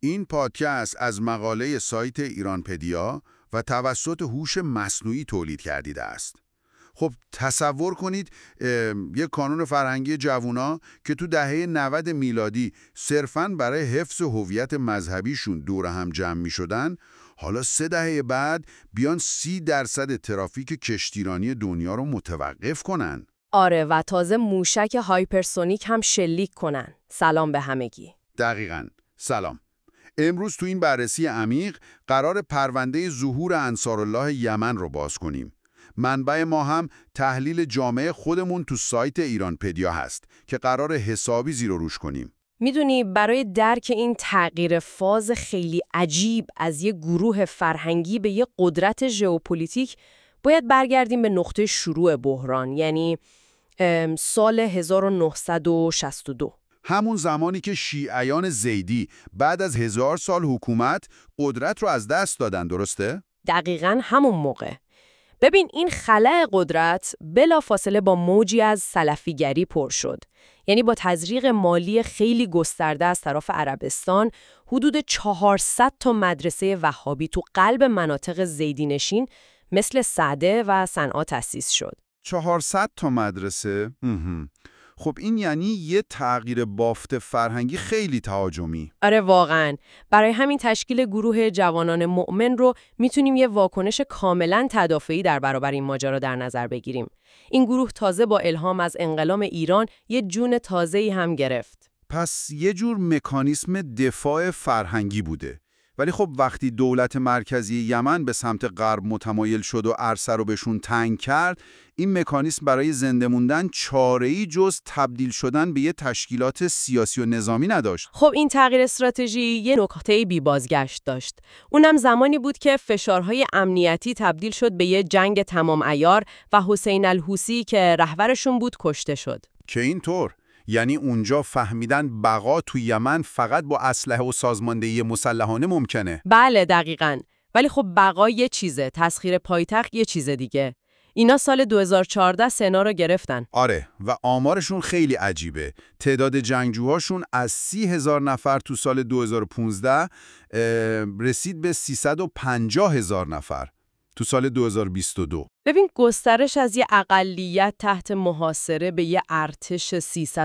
این پادکست از مقاله سایت ایرانپدیا و توسط هوش مصنوعی تولید گردیده است. خب تصور کنید یک کانون فرهنگی جوونا که تو دهه 90 میلادی صرفاً برای حفظ هویت مذهبیشون دور هم جمع می شدن، حالا 3 دهه بعد بیان 30% ترافیک کشتیرانی دنیا رو متوقف کنن. آره، و تازه موشک هایپرسونیک هم شلیک کنن. سلام به همگی. دقیقاً. سلام. امروز تو این بررسی عمیق قرار پرونده ظهور انصارالله یمن رو باز کنیم. منبع ما هم تحلیل جامعه خودمون تو سایت ایرانپدیا هست که قرار حسابی زیر و روش کنیم. میدونی برای درک این تغییر فاز خیلی عجیب از یه گروه فرهنگی به یه قدرت ژئوپلیتیک باید برگردیم به نقطه شروع بحران، یعنی سال 1962. همون زمانی که شیعیان زیدی بعد از 1000 سال حکومت قدرت رو از دست دادن، درسته؟ دقیقاً همون موقع. ببین این خلأ قدرت بلافاصله با موجی از سلفیگری پر شد. یعنی با تزریق مالی خیلی گسترده از طرف عربستان، حدود 400 تا مدرسه وهابی تو قلب مناطق زیدی‌نشین مثل سعده و صنعا تأسیس شد. 400 تا مدرسه؟ خب این یعنی یه تغییر بافت فرهنگی خیلی تهاجمی. آره واقعاً. برای همین تشکیل گروه جوانان مؤمن رو میتونیم یه واکنش کاملاً تدافعی در برابر این ماجرا در نظر بگیریم. این گروه تازه با الهام از انقلاب ایران یه جون تازه‌ای هم گرفت. پس یه جور مکانیسم دفاع فرهنگی بوده. ولی خب وقتی دولت مرکزی یمن به سمت غرب متمایل شد و عرصه رو بهشون تنگ کرد، این مکانیسم برای زنده موندن چاره‌ای جز تبدیل شدن به یه تشکیلات سیاسی و نظامی نداشت. خب این تغییر استراتژی یه نقطه بی بازگشت داشت. اونم زمانی بود که فشارهای امنیتی تبدیل شد به یه جنگ تمام عیار و حسین الحوثی که رهبرشون بود کشته شد. که اینطور؟ یعنی اونجا فهمیدن بقا تو یمن فقط با اسلحه و سازماندهی مسلحانه ممکنه؟ بله دقیقاً. ولی خب بقا یه چیزه، تسخیر پایتخت یه چیز دیگه. اینا سال 2014 سنا رو گرفتن. آره، و آمارشون خیلی عجیبه. تعداد جنگجوهاشون از 30,000 نفر تو سال 2015 رسید به 350,000 نفر تو سال 2022. ببین گسترش از یه اقلیت تحت محاصره به یه ارتش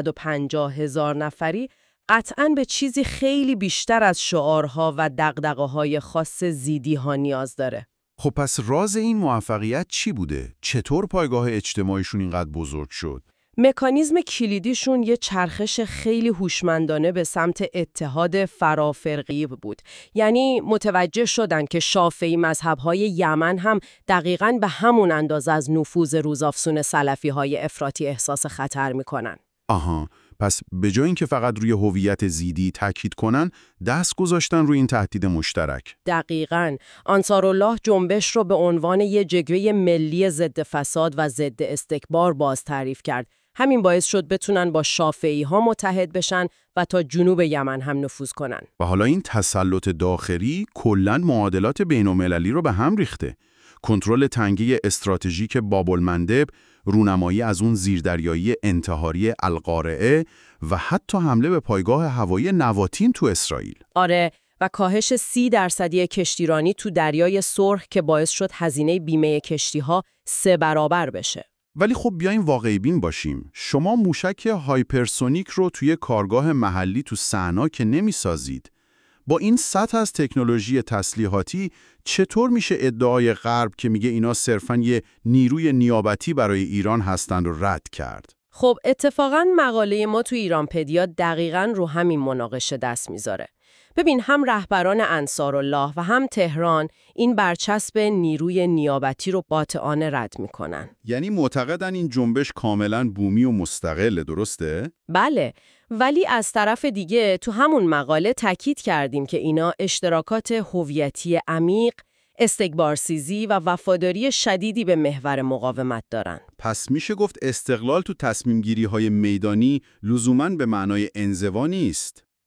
350,000 نفری قطعاً به چیزی خیلی بیشتر از شعارها و دغدغه‌های خاص زیدی‌ها نیاز داره. خب پس راز این موفقیت چی بوده؟ چطور پایگاه اجتماعیشون اینقدر بزرگ شد؟ مکانیزم کلیدیشون یه چرخش خیلی هوشمندانه به سمت اتحاد فرافرقی بود. یعنی متوجه شدن که شافعی مذهب‌های یمن هم دقیقاً به همون اندازه از نفوذ روزافزون سلفی‌های افراطی احساس خطر می‌کنن. آها، پس به جای اینکه فقط روی هویت زیدی تاکید کنن، دست گذاشتن روی این تهدید مشترک. دقیقاً. انصارالله جنبش رو به عنوان یه جبهه ملی ضد فساد و ضد استکبار باز تعریف کرد. همین باعث شد بتونن با شافعی‌ها متحد بشن و تا جنوب یمن هم نفوذ کنن. و حالا این تسلط داخلی کلاً معادلات بین‌المللی رو به هم ریخته. کنترل تنگه استراتژیک باب‌المندب، رونمایی از اون زیردریایی انتحاری القارعه و حتی حمله به پایگاه هوایی نواتین تو اسرائیل. آره، و کاهش 30% کشتیرانی تو دریای سرخ که باعث شد هزینه بیمه کشتی‌ها 3 برابر بشه. ولی خب بیایم واقعی بین باشیم. شما موشک هایپرسونیک رو توی کارگاه محلی تو صنعا که نمی‌سازید. با این سطح از تکنولوژی تسلیحاتی چطور میشه ادعای غرب که میگه اینا صرفاً یه نیروی نیابتی برای ایران هستن رو رد کرد؟ خب اتفاقاً مقاله ما تو ایرانپدیا دقیقاً رو همین مناقشه دست میذاره. ببین هم رهبران انصارالله و هم تهران این برچسب نیروی نیابتی رو قاطعانه رد میکنن. یعنی معتقدن این جنبش کاملاً بومی و مستقله، درسته؟ بله، ولی از طرف دیگه تو همون مقاله تاکید کردیم که اینا اشتراکات هویتی عمیق، استکبارسیزی و وفاداری شدیدی به محور مقاومت دارن. پس میشه گفت استقلال تو تصمیم گیری های میدانی لزوماً به معنای انزوا نیست.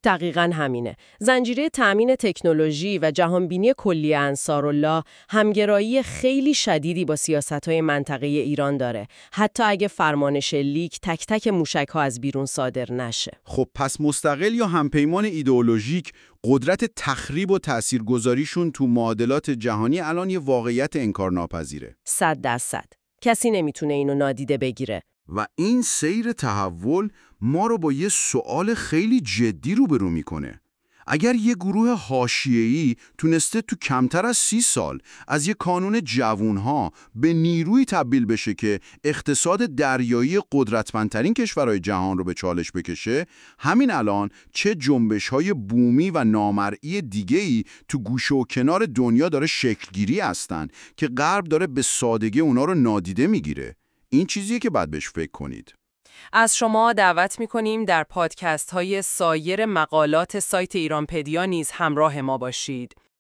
دقیقاً همینه. زنجیره تأمین تکنولوژی و جهانبینی کلی انصارالله همگرایی خیلی شدیدی با سیاست‌های منطقه ایران داره، حتی اگه فرمان شلیک تک تک موشک‌ها از بیرون صادر نشه. خب پس مستقل یا همپیمان ایدئولوژیک، قدرت تخریب و تاثیرگذاریشون تو معادلات جهانی الان یه واقعیت انکارناپذیره. 100%. کسی نمیتونه اینو نادیده بگیره. و این سیر تحول ما رو با یه سوال خیلی جدی روبرو میکنه. اگر یه گروه حاشیه‌ای تونسته تو کمتر از 30 سال از یه کانون جوونها به نیروی تبدیل بشه که اقتصاد دریایی قدرتمندترین کشورهای جهان رو به چالش بکشه، همین الان چه جنبش‌های بومی و نامرئی دیگه‌ای تو گوشه و کنار دنیا داره شکلگیری هستن که غرب داره به سادگی اونا رو نادیده میگیره. این چیزیه که باید بهش فکر کنید. از شما دعوت می‌کنیم در پادکست‌های سایر مقالات سایت ایرانپدیا نیز همراه ما باشید.